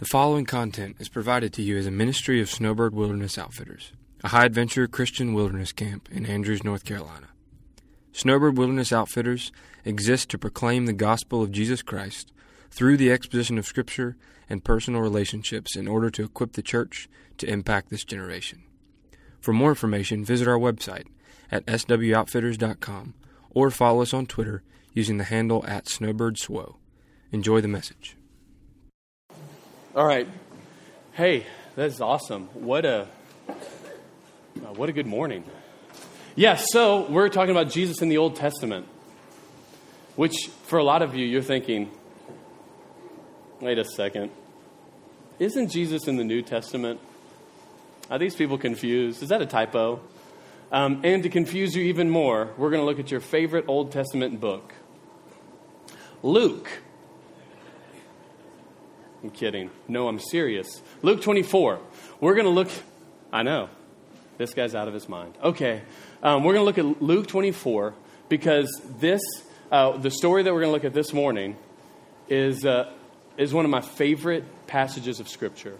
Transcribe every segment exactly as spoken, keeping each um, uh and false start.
The following content is provided to you as a ministry of Snowbird Wilderness Outfitters, a high-adventure Christian wilderness camp in Andrews, North Carolina. Snowbird Wilderness Outfitters exists to proclaim the gospel of Jesus Christ through the exposition of Scripture and personal relationships in order to equip the church to impact this generation. For more information, visit our website at s w outfitters dot com or follow us on Twitter using the handle at snowbirdswo. Enjoy the message. All right. Hey, that's awesome. What a uh, what a good morning. Yeah, so we're talking about Jesus in the Old Testament, which for a lot of you, you're thinking, wait a second. Isn't Jesus in the New Testament? Are these people confused? Is that a typo? Um, and to confuse you even more, we're going to look at your favorite Old Testament book, Luke. I'm kidding. No, I'm serious. Luke twenty-four. We're going to look... I know. This guy's out of his mind. Okay. Um, we're going to look at Luke twenty-four because this, uh, the story that we're going to look at this morning is uh, is one of my favorite passages of Scripture.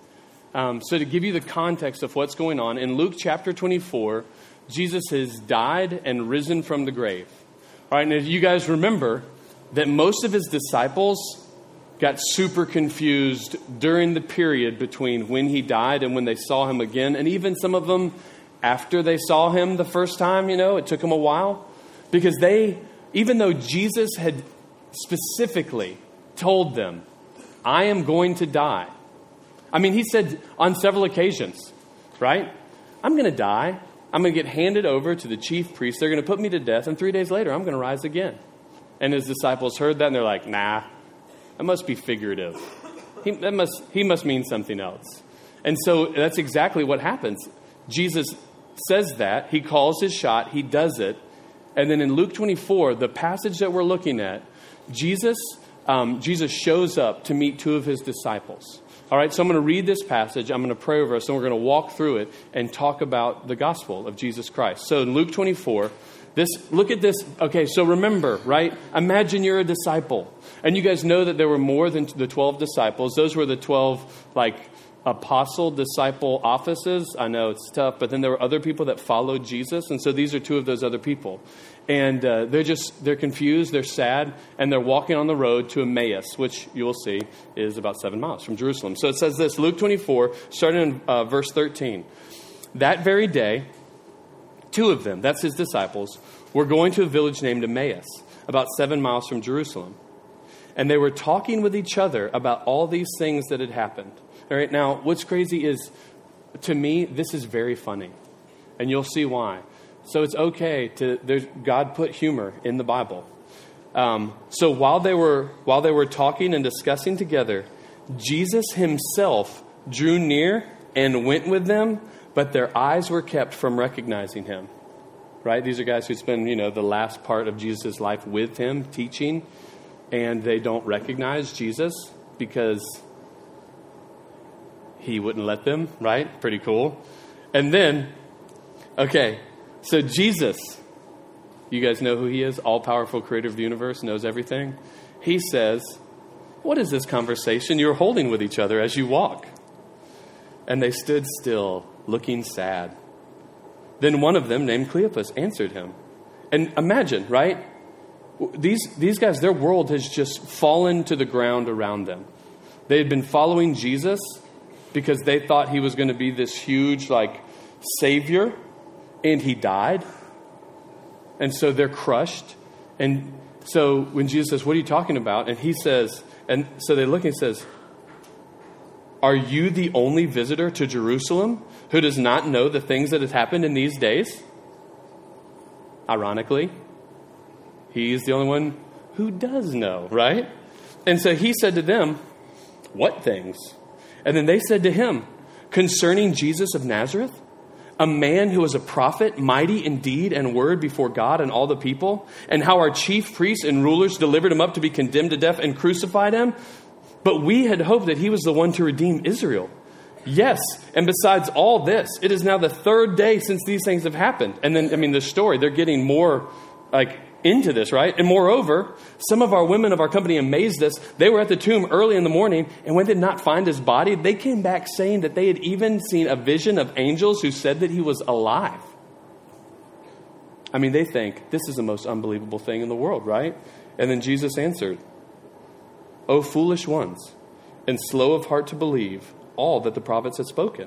Um, so to give you the context of what's going on, in Luke chapter twenty-four, Jesus has died and risen from the grave. All right, and if you guys remember that most of his disciples got super confused during the period between when he died and when they saw him again. And even some of them, after they saw him the first time, you know, it took them a while. Because they, even though Jesus had specifically told them, I am going to die. I mean, he said on several occasions, right? I'm going to die. I'm going to get handed over to the chief priests. They're going to put me to death. And three days later, I'm going to rise again. And his disciples heard that and they're like, nah. That must be figurative. He, that must, he must mean something else. And so that's exactly what happens. Jesus says that. He calls his shot. He does it. And then in Luke twenty-four, the passage that we're looking at, Jesus, um, Jesus shows up to meet two of his disciples. All right, so I'm going to read this passage. I'm going to pray over us, and we're going to walk through it and talk about the gospel of Jesus Christ. So in Luke twenty-four, this, look at this. Okay, so remember, right? Imagine you're a disciple. And you guys know that there were more than the twelve disciples. Those were the twelve, like, apostle disciple offices. I know it's tough, but then there were other people that followed Jesus. And so these are two of those other people. And uh, they're just, they're confused, they're sad, and they're walking on the road to Emmaus, which you will see is about seven miles from Jerusalem. So it says this, Luke twenty-four, starting in uh, verse thirteen. That very day, two of them, that's his disciples, were going to a village named Emmaus, about seven miles from Jerusalem. And they were talking with each other about all these things that had happened. All right, now, what's crazy is, to me, this is very funny. And you'll see why. So it's okay to, there's, God put humor in the Bible. Um, so while they were while they were talking and discussing together, Jesus himself drew near and went with them, but their eyes were kept from recognizing him. Right? These are guys who spend, you know, the last part of Jesus' life with him, teaching. And they don't recognize Jesus because he wouldn't let them, right? Pretty cool. And then, okay, so Jesus, you guys know who he is? All-powerful creator of the universe, knows everything. He says, what is this conversation you're holding with each other as you walk? And they stood still, looking sad. Then one of them, named Cleopas, answered him. And imagine, right? These these guys, their world has just fallen to the ground around them. They had been following Jesus because they thought he was going to be this huge, like, savior, and he died. And so they're crushed. And so when Jesus says, what are you talking about? And he says, and so they look and he says, are you the only visitor to Jerusalem who does not know the things that have happened in these days? Ironically, he is the only one who does know, right? And so he said to them, what things? And then they said to him, concerning Jesus of Nazareth, a man who was a prophet, mighty in deed and word before God and all the people, and how our chief priests and rulers delivered him up to be condemned to death and crucified him. But we had hoped that he was the one to redeem Israel. Yes, and besides all this, it is now the third day since these things have happened. And then, I mean, the story, they're getting more, like, into this, right? And moreover, some of our women of our company amazed us. They were at the tomb early in the morning, and when they did not find his body, they came back saying that they had even seen a vision of angels who said that he was alive. I mean, they think this is the most unbelievable thing in the world, right? And then Jesus answered, "O foolish ones, and slow of heart to believe all that the prophets had spoken.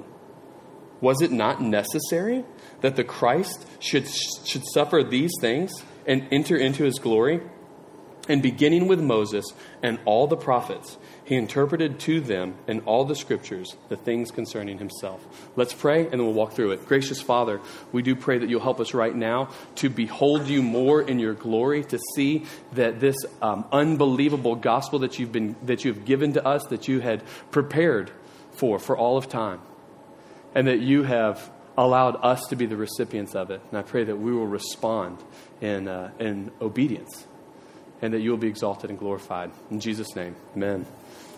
Was it not necessary that the Christ should, should suffer these things and enter into his glory? And beginning with Moses and all the prophets, he interpreted to them in all the scriptures the things concerning himself." Let's pray and then we'll walk through it. Gracious Father, we do pray that you'll help us right now to behold you more in your glory, to see that this um, unbelievable gospel that you've been that you've given to us, that you had prepared for for all of time, and that you have allowed us to be the recipients of it. And I pray that we will respond in uh, in obedience, and that you will be exalted and glorified. In Jesus' name, amen.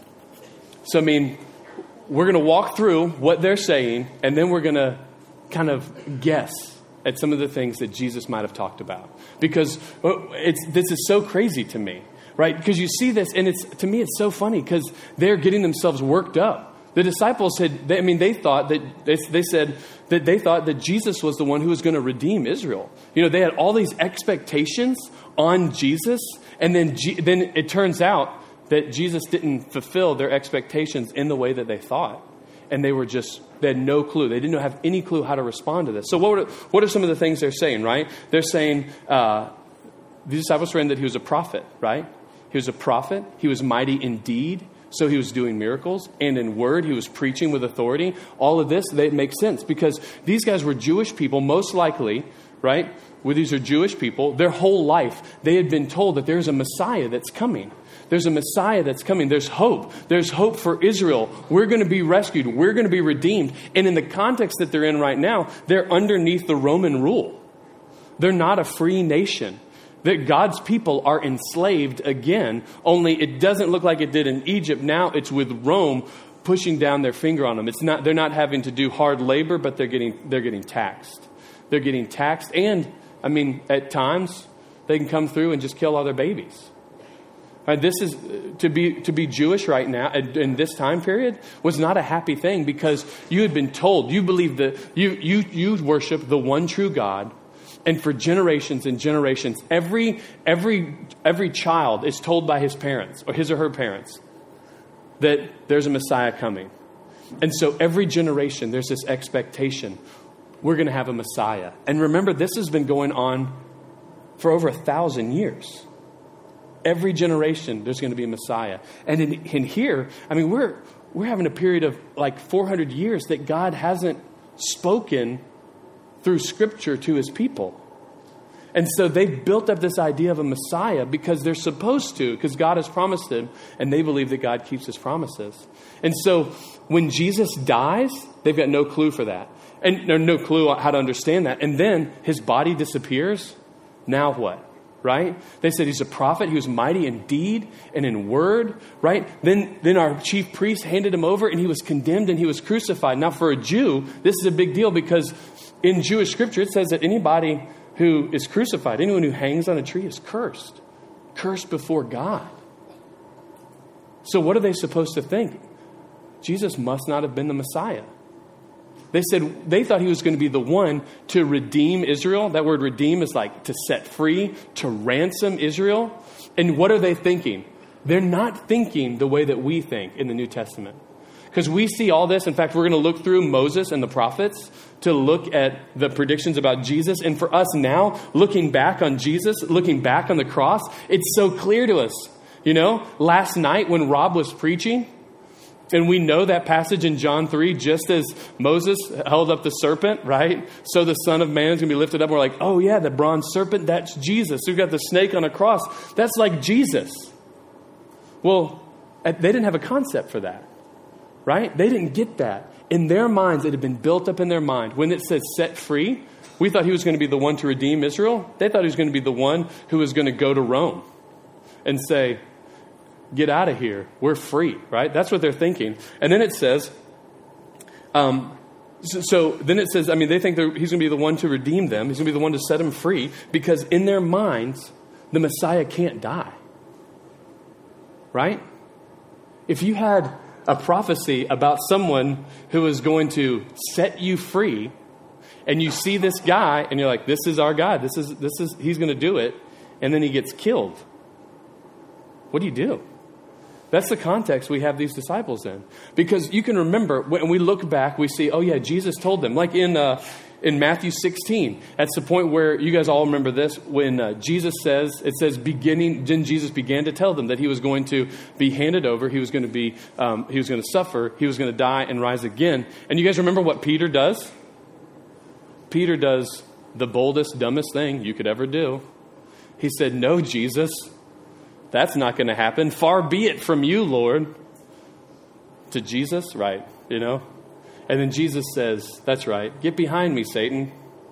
So, I mean, we're going to walk through what they're saying, and then we're going to kind of guess at some of the things that Jesus might have talked about. Because it's this is so crazy to me, right? Because you see this, and it's to me, it's so funny because they're getting themselves worked up. The disciples had, they, I mean, they thought that, they, they said that they thought that Jesus was the one who was going to redeem Israel. You know, they had all these expectations on Jesus, and then G, then it turns out that Jesus didn't fulfill their expectations in the way that they thought. And they were just, they had no clue. They didn't have any clue how to respond to this. So what are, what are some of the things they're saying, right? They're saying, uh, the disciples were in that he was a prophet, right? He was a prophet. He was mighty in deed. So he was doing miracles, and in word, he was preaching with authority. All of this, they make sense because these guys were Jewish people, most likely, right? Well, these are Jewish people. Their whole life, they had been told that there's a Messiah that's coming. There's a Messiah that's coming. There's hope. There's hope for Israel. We're going to be rescued. We're going to be redeemed. And in the context that they're in right now, they're underneath the Roman rule. They're not a free nation. That God's people are enslaved again, only it doesn't look like it did in Egypt. Now it's with Rome pushing down their finger on them. It's not, they're not having to do hard labor, but they're getting, they're getting taxed. They're getting taxed. And I mean, at times they can come through and just kill all their babies. Right, this is to be, to be Jewish right now in this time period was not a happy thing because you had been told, you believe that you, you, you worship the one true God. And for generations and generations, every every every child is told by his parents or his or her parents that there's a Messiah coming. And so every generation, there's this expectation. We're going to have a Messiah. And remember, this has been going on for over a thousand years. Every generation, there's going to be a Messiah. And in, in here, I mean, we're we're having a period of like four hundred years that God hasn't spoken through Scripture to his people. And so they've built up this idea of a Messiah because they're supposed to, because God has promised him, and they believe that God keeps his promises. And so when Jesus dies, they've got no clue for that. And no clue how to understand that. And then his body disappears. Now what? Right? They said he's a prophet. He was mighty in deed and in word. Right? Then, then our chief priest handed him over and he was condemned and he was crucified. Now for a Jew, this is a big deal because in Jewish scripture, it says that anybody who is crucified, anyone who hangs on a tree is cursed. Cursed before God. So what are they supposed to think? Jesus must not have been the Messiah. They said they thought he was going to be the one to redeem Israel. That word redeem is like to set free, to ransom Israel. And what are they thinking? They're not thinking the way that we think in the New Testament. Because we see all this. In fact, we're going to look through Moses and the prophets to look at the predictions about Jesus. And for us now, looking back on Jesus, looking back on the cross, it's so clear to us. You know, last night when Rob was preaching, and we know that passage in John three, just as Moses held up the serpent, right? So the Son of Man is going to be lifted up. We're like, oh yeah, the bronze serpent, that's Jesus. We've got the snake on a cross. That's like Jesus. Well, they didn't have a concept for that. Right? They didn't get that. In their minds, it had been built up in their mind. When it says set free, we thought he was going to be the one to redeem Israel. They thought he was going to be the one who was going to go to Rome and say, get out of here. We're free. Right? That's what they're thinking. And then it says, um, so, so then it says, I mean, they think he's going to be the one to redeem them. He's going to be the one to set them free because in their minds, the Messiah can't die. Right? If you had a prophecy about someone who is going to set you free, and you see this guy, and you're like, this is our guy. This is, this is, he's going to do it. And then he gets killed. What do you do? That's the context we have these disciples in. Because you can remember, when we look back, we see, oh yeah, Jesus told them. Like in uh, in Matthew sixteen, that's the point where, you guys all remember this, when uh, Jesus says, it says, beginning, then Jesus began to tell them that he was going to be handed over, he was going to be, um, he was going to suffer, he was going to die and rise again. And you guys remember what Peter does? Peter does the boldest, dumbest thing you could ever do. He said, no, Jesus, that's not going to happen. Far be it from you, Lord. To Jesus, right, you know? And then Jesus says, that's right, get behind me, Satan.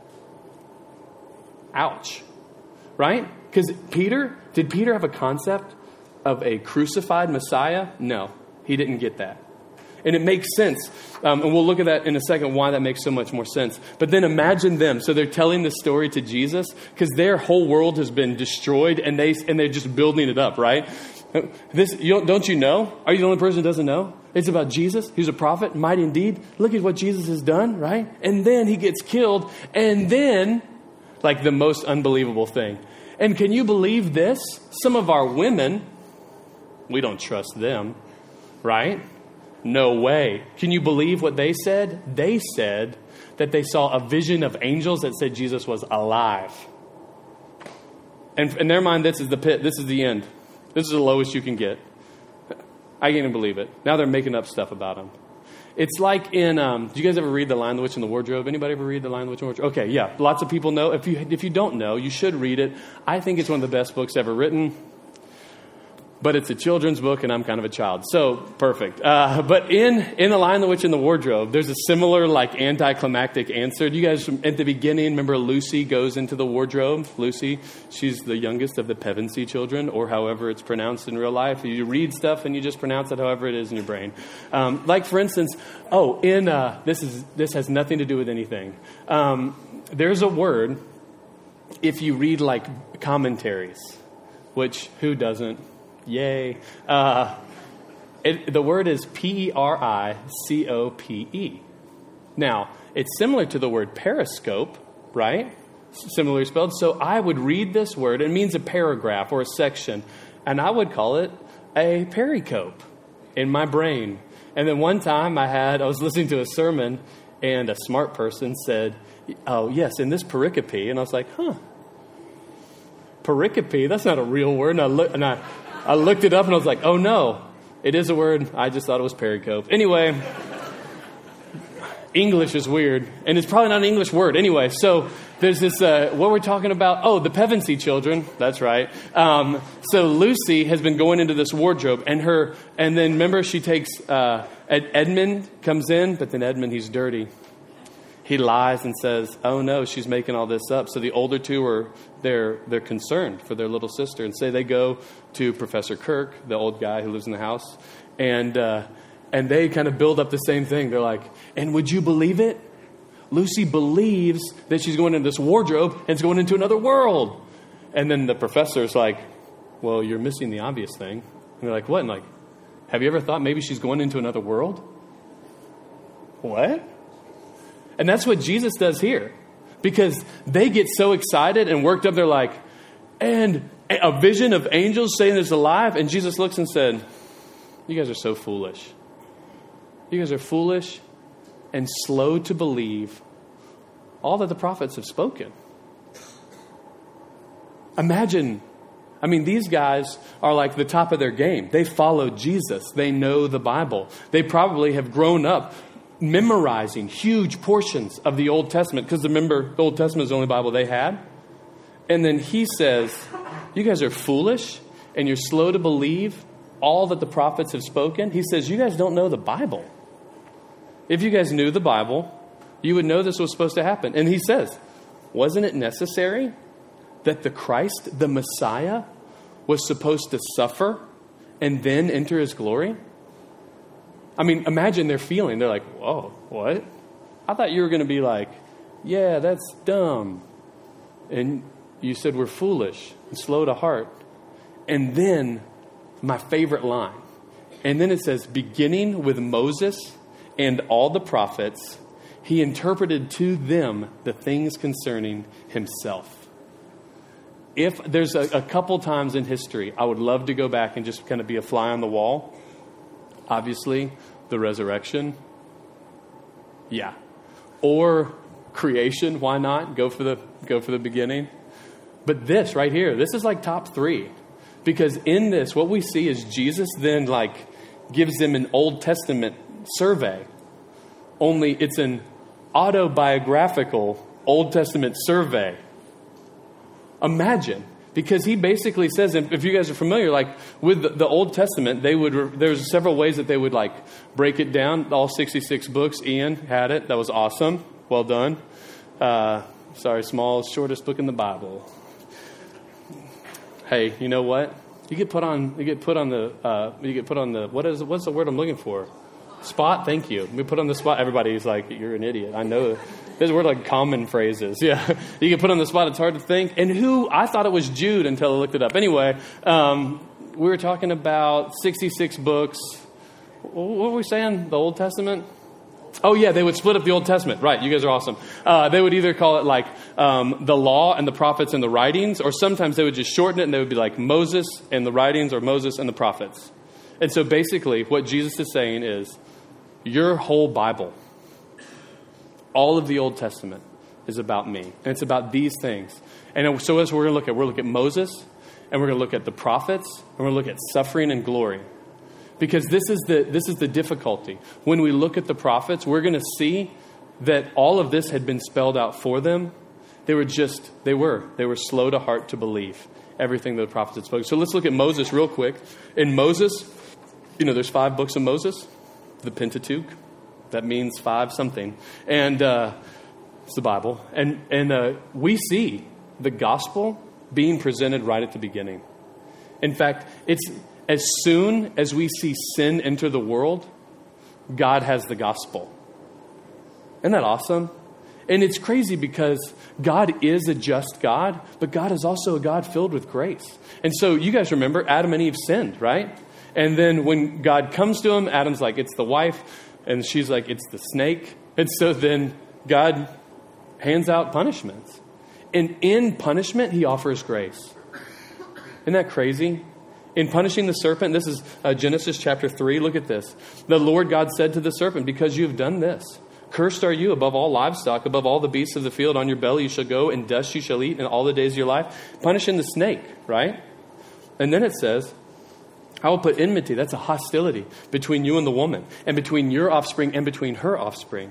Ouch. Right? Because Peter, did Peter have a concept of a crucified Messiah? No, he didn't get that. And it makes sense. Um, and we'll look at that in a second, why that makes so much more sense. But then imagine them. So they're telling the story to Jesus because their whole world has been destroyed and, they, and they're just building it up, right? This, you don't, don't you know? Are you the only person who doesn't know? It's about Jesus. He's a prophet, mighty indeed. Look at what Jesus has done, right? And then he gets killed. And then, like the most unbelievable thing. And can you believe this? Some of our women, we don't trust them, right? No way. Can you believe what they said? They said that they saw a vision of angels that said Jesus was alive. And in their mind, this is the pit. This is the end. This is the lowest you can get. I can't even believe it. Now they're making up stuff about him. It's like in, um, do you guys ever read The Lion, the Witch, and the Wardrobe? Anybody ever read The Lion, the Witch, and the Wardrobe? Okay, yeah. Lots of people know. If you, if you don't know, you should read it. I think it's one of the best books ever written. But it's a children's book, and I'm kind of a child. So, perfect. Uh, but in, in The Lion, the Witch, and the Wardrobe, there's a similar, like, anticlimactic answer. Do you guys, at the beginning, remember Lucy goes into the wardrobe? Lucy, she's the youngest of the Pevensey children, or however it's pronounced in real life. You read stuff, and you just pronounce it however it is in your brain. Um, like, for instance, oh, in uh, this is this has nothing to do with anything. Um, there's a word, if you read, like, commentaries, which, who doesn't? Yay. Uh, it, the word is P E R I C O P E. Now, it's similar to the word periscope, right? Similarly spelled. So I would read this word. It means a paragraph or a section. And I would call it a pericope in my brain. And then one time I had, I was listening to a sermon and a smart person said, oh, yes, in this pericope. And I was like, huh, pericope, that's not a real word. And I look, and I, I looked it up and I was like, oh no, it is a word. I just thought it was pericope. Anyway, English is weird. And it's probably not an English word. Anyway, so there's this, uh, what we're talking about. Oh, the Pevensey children. That's right. Um, so Lucy has been going into this wardrobe and her, and then remember she takes, uh, Ed, Edmund comes in, but then Edmund, he's dirty. He lies and says, oh no, she's making all this up. So the older two are, they're they're concerned for their little sister. And say they go to Professor Kirk, the old guy who lives in the house, and uh, and they kind of build up the same thing. They're like, and would you believe it? Lucy believes that she's going into this wardrobe and it's going into another world. And then the professor's like, well, you're missing the obvious thing. And they're like, what? And like, have you ever thought maybe she's going into another world? What? And that's what Jesus does here. Because they get so excited and worked up, they're like, and a vision of angels saying it's alive. And Jesus looks and said, you guys are so foolish. You guys are foolish and slow to believe all that the prophets have spoken. Imagine, I mean, these guys are like the top of their game. They follow Jesus. They know the Bible. They probably have grown up memorizing huge portions of the Old Testament, because remember, the Old Testament is the only Bible they had. And then he says, you guys are foolish and you're slow to believe all that the prophets have spoken. He says, you guys don't know the Bible. If you guys knew the Bible, you would know this was supposed to happen. And he says, wasn't it necessary that the Christ, the Messiah, was supposed to suffer and then enter his glory? I mean, imagine their feeling. They're like, whoa, what? I thought you were going to be like, yeah, that's dumb. And you said we're foolish. and slow to heart. And then my favorite line. And then it says, beginning with Moses and all the prophets, he interpreted to them the things concerning himself. If there's a, a couple times in history, I would love to go back and just kind of be a fly on the wall. Obviously, the resurrection. Yeah. Or creation, why not? Go for the go for the beginning. But this right here, this is like top three. Because in this, what we see is Jesus then like gives them an Old Testament survey. Only it's an autobiographical Old Testament survey. Imagine. Because he basically says, if you guys are familiar, like with the, the Old Testament, they would, there's several ways that they would like break it down. All sixty-six books. Ian had it. That was awesome. Well done. Uh, sorry, small, shortest book in the Bible. Hey, you know what? You get put on. You get put on the. Uh, you get put on the. What is? What's the word I'm looking for? Spot. Thank you. We put on the spot. Everybody's like, "You're an idiot." I know. There's a word like common phrases. Yeah, you get put on the spot. It's hard to think. And who? I thought it was Jude until I looked it up. Anyway, um, we were talking about sixty-six books. What were we saying? The Old Testament. Oh, yeah, they would split up the Old Testament. Right, you guys are awesome. Uh, they would either call it like um, the law and the prophets and the writings, or sometimes they would just shorten it and they would be like Moses and the writings or Moses and the prophets. And so basically what Jesus is saying is your whole Bible, all of the Old Testament is about me. And it's about these things. And so as we're going to look at, we're going to look at Moses and we're going to look at the prophets and we're going to look at suffering and glory. Because this is the this is the difficulty. When we look at the prophets, we're going to see that all of this had been spelled out for them. They were just, they were. They were slow to heart to believe everything that the prophets had spoken. So let's look at Moses real quick. In Moses, you know, there's five books of Moses. The Pentateuch. That means five something. And uh, it's the Bible. And, and uh, we see the gospel being presented right at the beginning. In fact, it's... As soon as we see sin enter the world, God has the gospel. Isn't that awesome? And it's crazy because God is a just God, but God is also a God filled with grace. And so you guys remember Adam and Eve sinned, right? And then when God comes to him, Adam's like, it's the wife. And she's like, it's the snake. And so then God hands out punishments. And in punishment, he offers grace. Isn't that crazy? In punishing the serpent, this is uh, Genesis chapter three. Look at this. The Lord God said to the serpent, because you have done this, cursed are you above all livestock, above all the beasts of the field. On your belly you shall go, and dust you shall eat in all the days of your life. Punishing the snake, right? And then it says, I will put enmity, that's a hostility, between you and the woman, and between your offspring and between her offspring.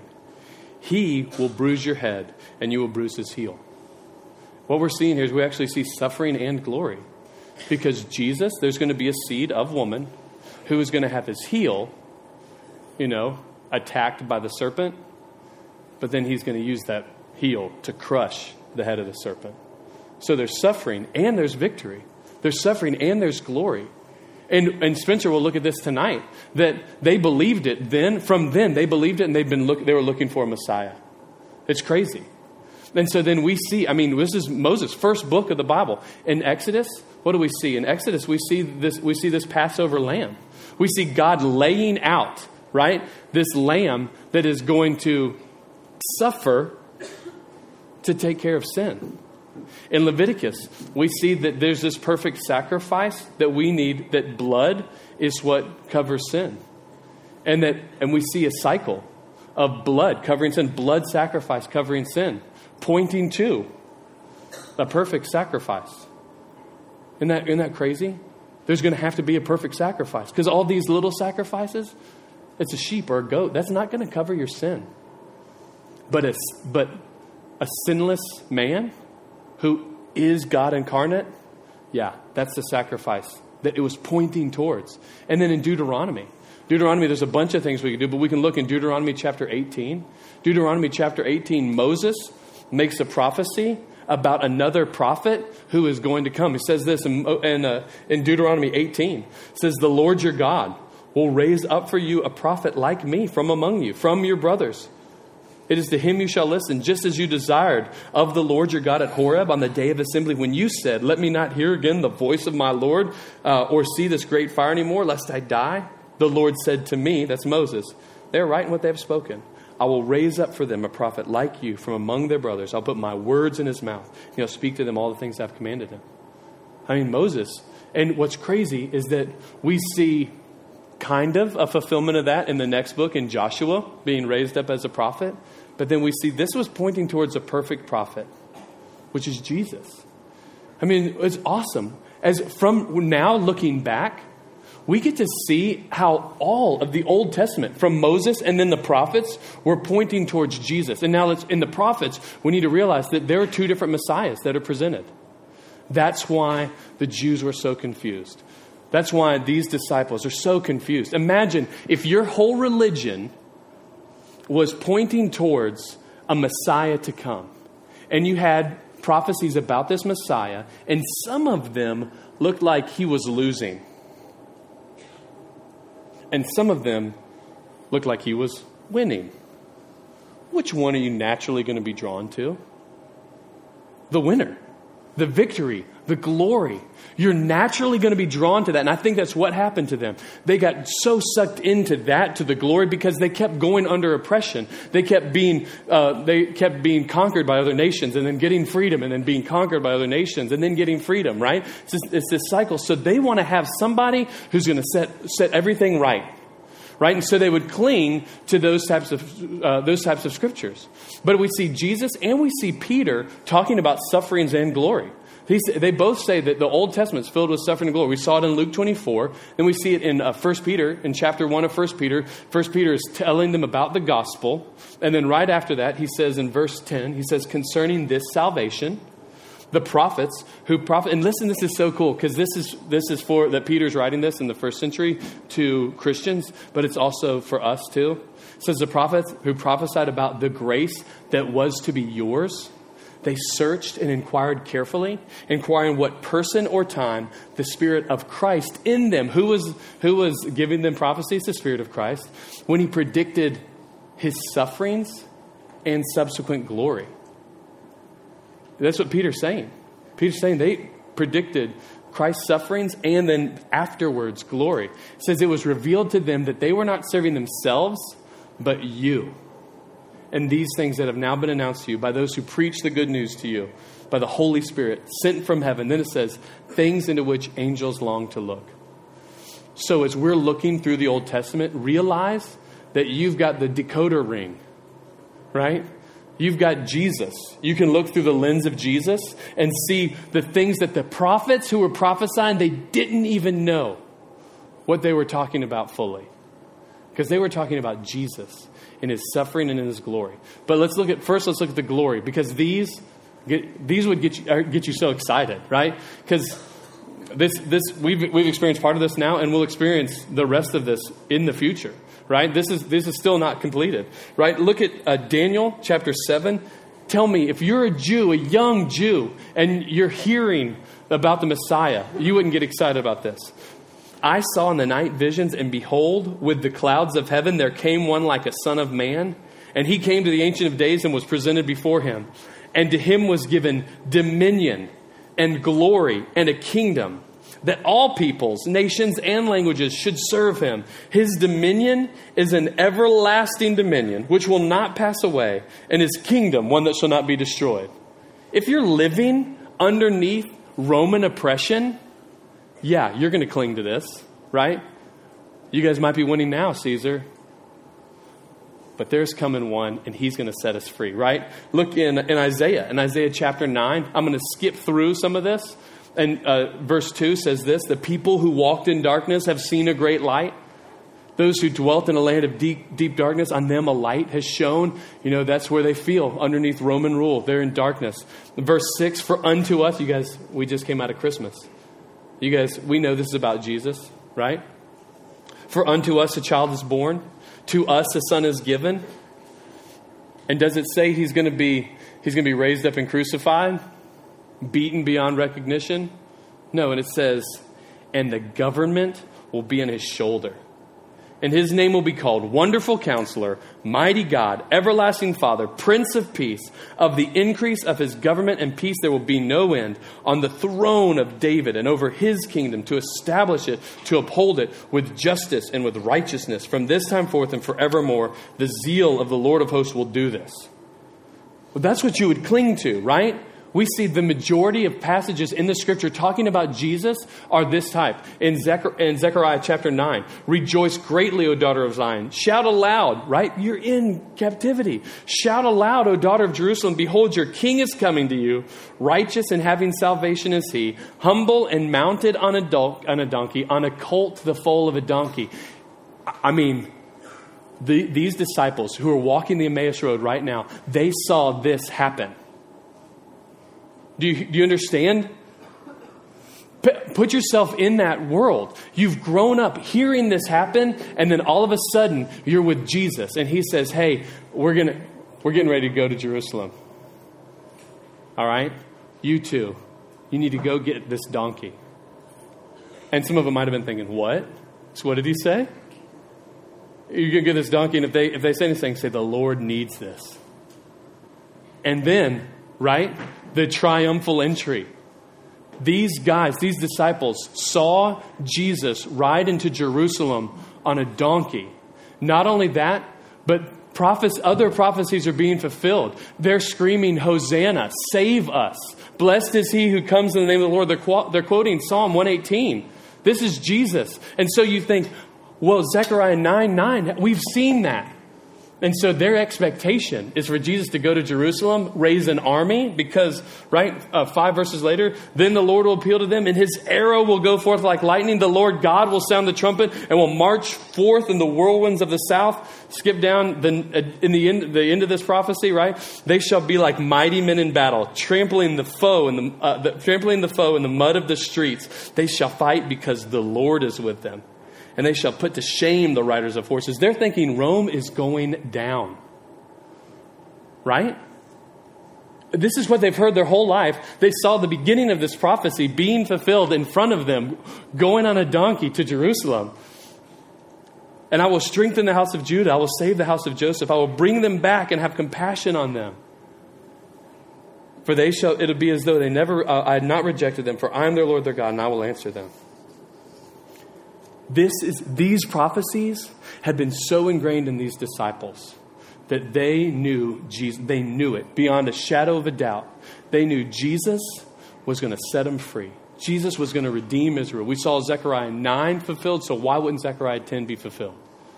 He will bruise your head, and you will bruise his heel. What we're seeing here is we actually see suffering and glory. Because Jesus, there's going to be a seed of woman who is going to have his heel, you know, attacked by the serpent. But then he's going to use that heel to crush the head of the serpent. So there's suffering and there's victory. There's suffering and there's glory. And, and Spencer will look at this tonight, that they believed it then. From then, they believed it and they've been look, they were looking for a Messiah. It's crazy. And so then we see, I mean, this is Moses' first book of the Bible. In Exodus, what do we see? In Exodus, we see this, we see this Passover lamb. We see God laying out, right, this lamb that is going to suffer to take care of sin. In Leviticus, we see that there's this perfect sacrifice that we need, that blood is what covers sin. And that, and we see a cycle of blood covering sin, blood sacrifice covering sin, pointing to a perfect sacrifice. Isn't that, isn't that crazy? There's going to have to be a perfect sacrifice. Because all these little sacrifices, it's a sheep or a goat. That's not going to cover your sin. But a, but a sinless man who is God incarnate, yeah, that's the sacrifice that it was pointing towards. And then in Deuteronomy, Deuteronomy, there's a bunch of things we can do, but we can look in Deuteronomy chapter eighteen. Deuteronomy chapter eighteen, Moses makes a prophecy about another prophet who is going to come. He says this in, in, uh, in Deuteronomy eighteen. It says, the Lord your God will raise up for you a prophet like me from among you, from your brothers. It is to him you shall listen, just as you desired of the Lord your God at Horeb on the day of assembly, when you said, let me not hear again the voice of my Lord, uh, or see this great fire anymore, lest I die. The Lord said to me," that's Moses, "they're right in what they have spoken. I will raise up for them a prophet like you from among their brothers. I'll put my words in his mouth. He'll speak to them all the things I've commanded him." I mean, Moses. And what's crazy is that we see kind of a fulfillment of that in the next book, in Joshua being raised up as a prophet. But then we see this was pointing towards a perfect prophet, which is Jesus. I mean, it's awesome. As from now looking back, we get to see how all of the Old Testament, from Moses and then the prophets, were pointing towards Jesus. And now let's, in the prophets, we need to realize that there are two different messiahs that are presented. That's why the Jews were so confused. That's why these disciples are so confused. Imagine if your whole religion was pointing towards a Messiah to come, and you had prophecies about this Messiah, and some of them looked like he was losing, and some of them looked like he was winning. Which one are you naturally going to be drawn to? The winner, the victory, the glory. You're naturally going to be drawn to that. And I think that's what happened to them. They got so sucked into that, to the glory, because they kept going under oppression. They kept being, uh, they kept being conquered by other nations, and then getting freedom, and then being conquered by other nations, and then getting freedom, right? It's this, it's this cycle. So they want to have somebody who's going to set, set everything right. Right? And so they would cling to those types of uh, those types of scriptures. But we see Jesus and we see Peter talking about sufferings and glory. He's, they both say that the Old Testament is filled with suffering and glory. We saw it in Luke twenty-four. Then we see it in uh, First Peter, in chapter one of First Peter. First Peter is telling them about the gospel. And then right after that, he says in verse ten, he says, concerning this salvation, the prophets who prophet, and listen, this is so cool, because this is this is for that Peter's writing this in the first century to Christians, but it's also for us too. It says the prophets who prophesied about the grace that was to be yours. They searched and inquired carefully, inquiring what person or time the Spirit of Christ in them, who was who was giving them prophecies, the Spirit of Christ, when he predicted his sufferings and subsequent glory. That's what Peter's saying. Peter's saying they predicted Christ's sufferings and then afterwards glory. It says it was revealed to them that they were not serving themselves, but you. And these things that have now been announced to you by those who preach the good news to you, by the Holy Spirit sent from heaven. Then it says, things into which angels long to look. So as we're looking through the Old Testament, realize that you've got the decoder ring, right? You've got Jesus. You can look through the lens of Jesus and see the things that the prophets who were prophesying, they didn't even know what they were talking about fully. Because they were talking about Jesus in his suffering and in his glory. But let's look at, first let's look at the glory, because these get, these would get you, get you so excited, right? Because this this we've we've experienced part of this now, and we'll experience the rest of this in the future. Right? This is this is still not completed. Right? Look at uh, Daniel chapter seven. Tell me, if you're a Jew, a young Jew, and you're hearing about the Messiah, you wouldn't get excited about this. I saw in the night visions, and behold, with the clouds of heaven, there came one like a son of man. And he came to the Ancient of Days and was presented before him. And to him was given dominion and glory and a kingdom, that all peoples, nations, and languages should serve him. His dominion is an everlasting dominion, which will not pass away, and his kingdom, one that shall not be destroyed. If you're living underneath Roman oppression, yeah, you're going to cling to this, right? You guys might be winning now, Caesar. But there's coming one, and he's going to set us free, right? Look in, in Isaiah, in Isaiah chapter nine. I'm going to skip through some of this. And uh, verse two says this: the people who walked in darkness have seen a great light. Those who dwelt in a land of deep, deep darkness, on them a light has shone. You know, that's where they feel underneath Roman rule. They're in darkness. Verse six, for unto us, you guys, we just came out of Christmas. You guys, we know this is about Jesus, right? For unto us a child is born. To us a son is given. And does it say he's going to be, he's going to be raised up and crucified? Beaten beyond recognition? No, and it says, and the government will be on his shoulder. And his name will be called Wonderful Counselor, Mighty God, Everlasting Father, Prince of Peace. Of the increase of his government and peace there will be no end on the throne of David and over his kingdom, to establish it, to uphold it with justice and with righteousness. From this time forth and forevermore, the zeal of the Lord of hosts will do this. Well, that's what you would cling to, right? We see the majority of passages in the scripture talking about Jesus are this type. In, Zechar- in Zechariah chapter nine, rejoice greatly, O daughter of Zion. Shout aloud, right? You're in captivity. Shout aloud, O daughter of Jerusalem. Behold, your king is coming to you. Righteous and having salvation is he. Humble and mounted on a, do- on a donkey, on a colt, the foal of a donkey. I mean, the, these disciples who are walking the Emmaus Road right now, they saw this happen. Do you, do you understand? P- put yourself in that world. You've grown up hearing this happen, and then all of a sudden you're with Jesus, and he says, "Hey, we're gonna we're getting ready to go to Jerusalem. All right, you too. You need to go get this donkey." And some of them might have been thinking, "What? So what did he say? You're gonna get this donkey?" And if they if they say anything, say, "The Lord needs this." And then, right? The triumphal entry. These guys, these disciples saw Jesus ride into Jerusalem on a donkey. Not only that, but prophes- other prophecies are being fulfilled. They're screaming, "Hosanna, save us. Blessed is he who comes in the name of the Lord." They're, qu- they're quoting Psalm one eighteen. This is Jesus. And so you think, well, Zechariah nine nine, we've seen that. And so their expectation is for Jesus to go to Jerusalem, raise an army, because, right, uh, five verses later, then the Lord will appeal to them, and his arrow will go forth like lightning. The Lord God will sound the trumpet and will march forth in the whirlwinds of the south. Skip down the, in the end, the end of this prophecy, right? They shall be like mighty men in battle, trampling the foe in the, uh, the trampling the foe in the mud of the streets. They shall fight because the Lord is with them. And they shall put to shame the riders of horses. They're thinking Rome is going down. Right? This is what they've heard their whole life. They saw the beginning of this prophecy being fulfilled in front of them, going on a donkey to Jerusalem. And I will strengthen the house of Judah. I will save the house of Joseph. I will bring them back and have compassion on them. For they shall, it'll be as though they never, uh, I had not rejected them. For I am their Lord, their God, and I will answer them. This is, these prophecies had been so ingrained in these disciples that they knew Jesus, they knew it beyond a shadow of a doubt. They knew Jesus was going to set them free. Jesus was going to redeem Israel. We saw Zechariah nine fulfilled, so why wouldn't Zechariah ten be fulfilled?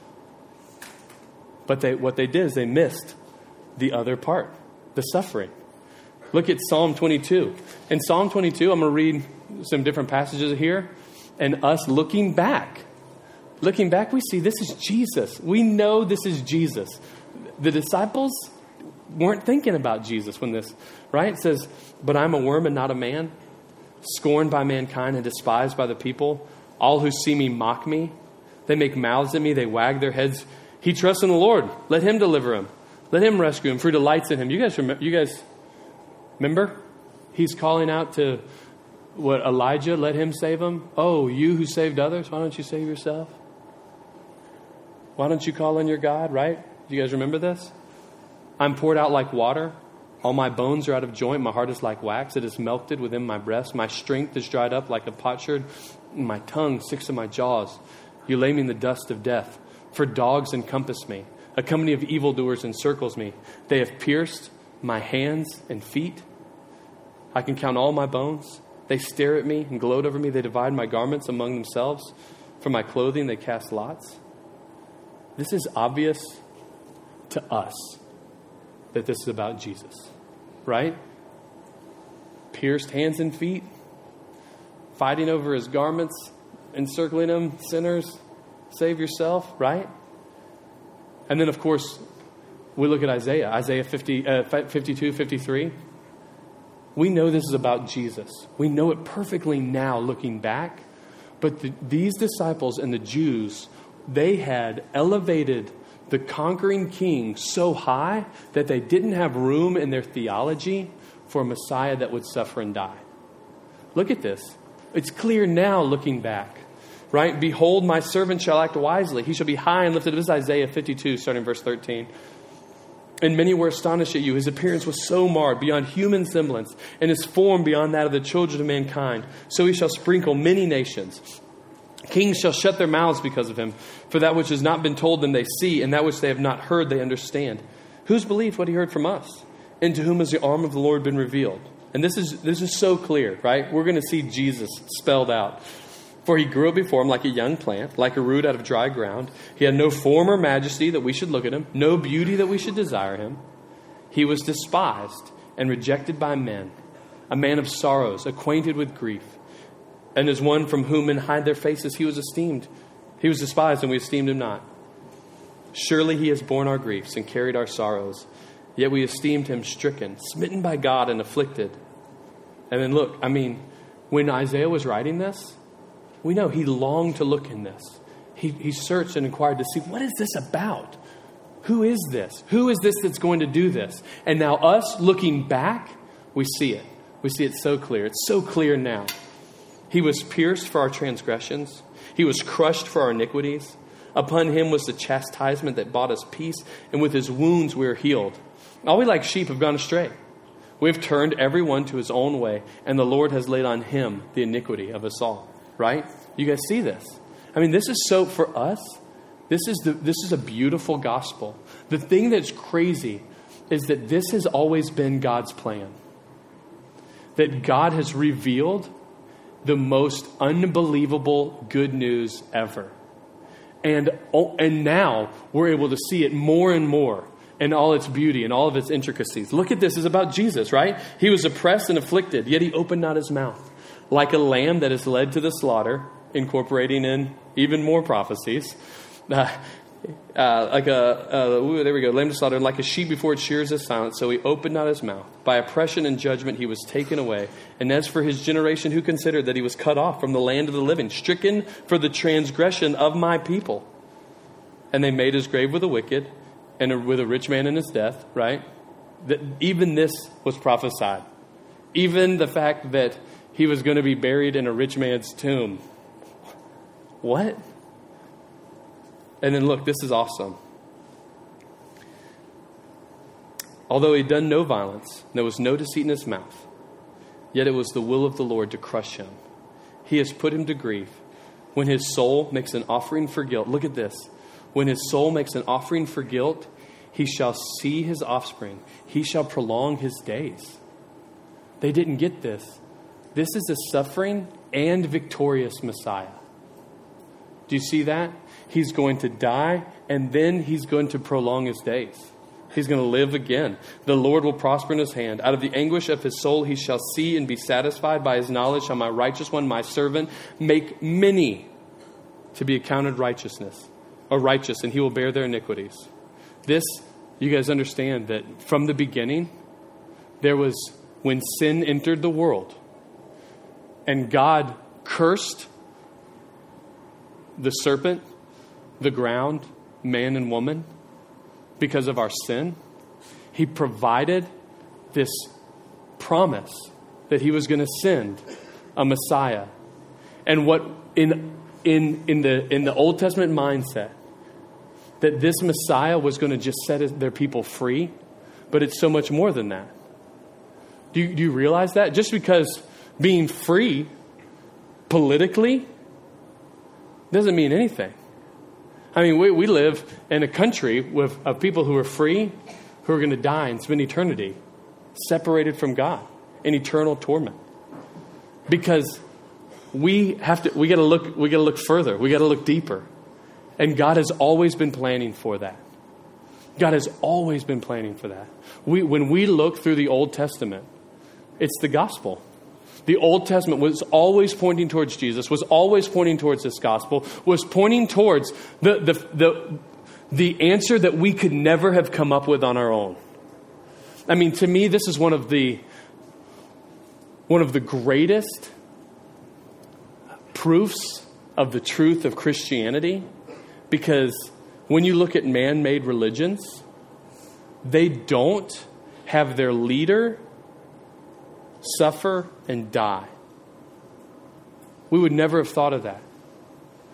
But they, what they did is they missed the other part, the suffering. Look at Psalm twenty-two. In Psalm twenty-two, I'm going to read some different passages here. And us looking back, looking back, we see this is Jesus. We know this is Jesus. The disciples weren't thinking about Jesus when this, right? It says, "But I'm a worm and not a man, scorned by mankind and despised by the people. All who see me mock me. They make mouths at me. They wag their heads. He trusts in the Lord. Let him deliver him. Let him rescue him, for he delights in him." You guys remember? You guys remember? He's calling out to what, Elijah, let him save him. "Oh, you who saved others, why don't you save yourself? Why don't you call on your God?" Right? Do you guys remember this? "I'm poured out like water. All my bones are out of joint. My heart is like wax. It is melted within my breast. My strength is dried up like a potsherd. My tongue sticks to my jaws. You lay me in the dust of death. For dogs encompass me. A company of evildoers encircles me. They have pierced my hands and feet. I can count all my bones. They stare at me and gloat over me. They divide my garments among themselves. For my clothing, they cast lots." This is obvious to us that this is about Jesus, right? Pierced hands and feet, fighting over his garments, encircling him, sinners, save yourself, right? And then, of course, we look at Isaiah, Isaiah fifty, uh, fifty-two, fifty-three. We know this is about Jesus. We know it perfectly now looking back. But the, these disciples and the Jews, they had elevated the conquering king so high that they didn't have room in their theology for a Messiah that would suffer and die. Look at this. It's clear now looking back. right? Behold, my servant shall act wisely. He shall be high and lifted up. This is Isaiah fifty-two, starting verse thirteen. And many were astonished at you. His appearance was so marred beyond human semblance, and his form beyond that of the children of mankind. So he shall sprinkle many nations. Kings shall shut their mouths because of him. For that which has not been told them they see, and that which they have not heard they understand. Who's believed what he heard from us? And to whom has the arm of the Lord been revealed? And this is this is so clear, right? We're going to see Jesus spelled out. For he grew up before him like a young plant, like a root out of dry ground. He had no form or majesty that we should look at him, no beauty that we should desire him. He was despised and rejected by men, a man of sorrows, acquainted with grief. And as one from whom men hide their faces, he was esteemed. He was despised, and we esteemed him not. Surely he has borne our griefs and carried our sorrows. Yet we esteemed him stricken, smitten by God, and afflicted. And then look, I mean, when Isaiah was writing this, we know he longed to look in this. He, he searched and inquired to see, what is this about? Who is this? Who is this that's going to do this? And now us looking back, we see it. We see it so clear. It's so clear now. He was pierced for our transgressions. He was crushed for our iniquities. Upon him was the chastisement that brought us peace, and with his wounds we are healed. All we like sheep have gone astray. We have turned everyone to his own way, and the Lord has laid on him the iniquity of us all. Right? You guys see this? I mean, this is so, for us, this is the this is a beautiful gospel. The thing that's crazy is that this has always been God's plan. That God has revealed the most unbelievable good news ever. And, and now we're able to see it more and more in all its beauty and all of its intricacies. Look at this. It's about Jesus, right? He was oppressed and afflicted, yet he opened not his mouth. Like a lamb that is led to the slaughter, incorporating in even more prophecies. Uh, uh, like a, uh, ooh, there we go, lamb to slaughter, like a sheep before its shears is silent, so he opened not his mouth. By oppression and judgment he was taken away. And as for his generation, who considered that he was cut off from the land of the living, stricken for the transgression of my people. And they made his grave with the wicked, and with a rich man in his death, right? That even this was prophesied. Even the fact that he was going to be buried in a rich man's tomb. What? And then look, this is awesome. Although he had done no violence, there was no deceit in his mouth, yet it was the will of the Lord to crush him. He has put him to grief. When his soul makes an offering for guilt, look at this. When his soul makes an offering for guilt, he shall see his offspring. He shall prolong his days. They didn't get this. This is a suffering and victorious Messiah. Do you see that? He's going to die, and then he's going to prolong his days. He's going to live again. The Lord will prosper in his hand. Out of the anguish of his soul he shall see and be satisfied. By his knowledge shall my righteous one, my servant, make many to be accounted righteousness, or righteous, and he will bear their iniquities. This, you guys understand that from the beginning, there was, when sin entered the world, and God cursed the serpent, the ground, man and woman, because of our sin, he provided this promise that he was going to send a Messiah. And what in in in the in the Old Testament mindset, that this Messiah was going to just set their people free, but it's so much more than that. Do you, do you realize that? Just because being free politically doesn't mean anything. I mean, we, we live in a country with of people who are free, who are going to die and spend eternity separated from God in eternal torment. Because we have to, we got to look, we got to look further. We got to look deeper. And God has always been planning for that. God has always been planning for that. We, when we look through the Old Testament, it's the gospel. The Old Testament was always pointing towards Jesus, was always pointing towards this gospel, was pointing towards the, the, the, the answer that we could never have come up with on our own. I mean, to me, this is one of the, one of the greatest proofs of the truth of Christianity, because when you look at man-made religions, they don't have their leader suffer and die. We would never have thought of that.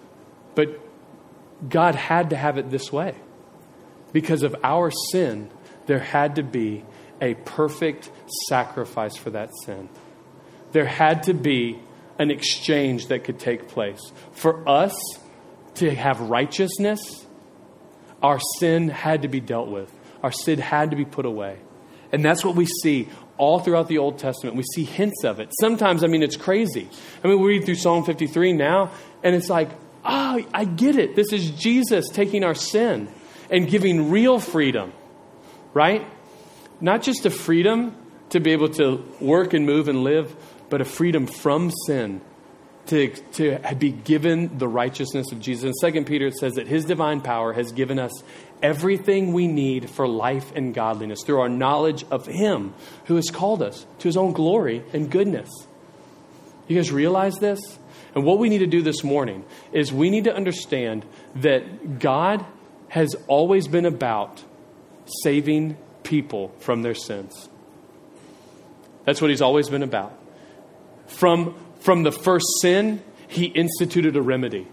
But God had to have it this way. Because of our sin, there had to be a perfect sacrifice for that sin. There had to be an exchange that could take place. For us to have righteousness, our sin had to be dealt with. Our sin had to be put away. And that's what we see all throughout the Old Testament. We see hints of it. Sometimes, I mean, it's crazy. I mean, we read through Psalm fifty-three now, and it's like, oh, I get it. This is Jesus taking our sin and giving real freedom, right? Not just a freedom to be able to work and move and live, but a freedom from sin to, to be given the righteousness of Jesus. In Second Peter, it says that his divine power has given us everything we need for life and godliness through our knowledge of him who has called us to his own glory and goodness. You guys realize this? And what we need to do this morning is we need to understand that God has always been about saving people from their sins. That's what he's always been about. From, from the first sin, he instituted a remedy.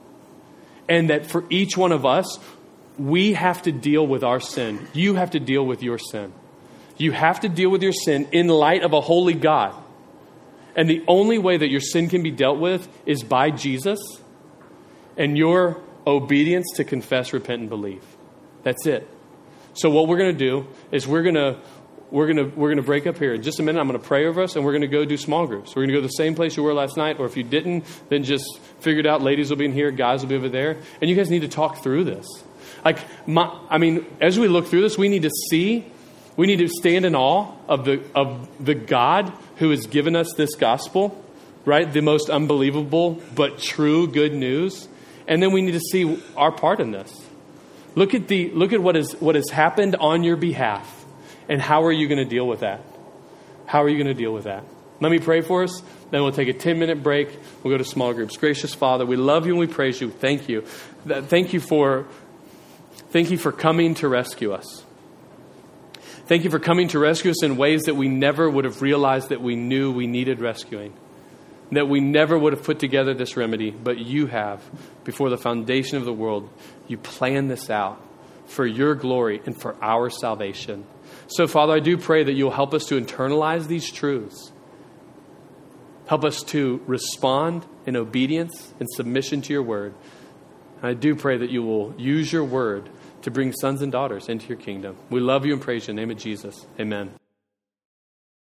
And that for each one of us, we have to deal with our sin. You have to deal with your sin. You have to deal with your sin in light of a holy God. And the only way that your sin can be dealt with is by Jesus and your obedience to confess, repent, and believe. That's it. So what we're going to do is we're going to we're going to we're going to break up here in just a minute. I'm going to pray over us, and we're going to go do small groups. We're going to go to the same place you were last night, or if you didn't, then just figure it out. Ladies will be in here, guys will be over there, and you guys need to talk through this. Like, my, I mean, as we look through this, we need to see, we need to stand in awe of the of the God who has given us this gospel, right? The most unbelievable but true good news. And then we need to see our part in this. Look at the look at what is what has happened on your behalf, and how are you going to deal with that? How are you going to deal with that? Let me pray for us. Then we'll take a ten-minute break. We'll go to small groups. Gracious Father, we love you and we praise you. Thank you. Thank you for thank you for coming to rescue us. Thank you for coming to rescue us in ways that we never would have realized that we knew we needed rescuing. That we never would have put together this remedy, but you have, before the foundation of the world. You planned this out for your glory and for our salvation. So, Father, I do pray that you'll help us to internalize these truths. Help us to respond in obedience and submission to your word. And I do pray that you will use your word to bring sons and daughters into your kingdom. We love you and praise you in the name of Jesus. Amen.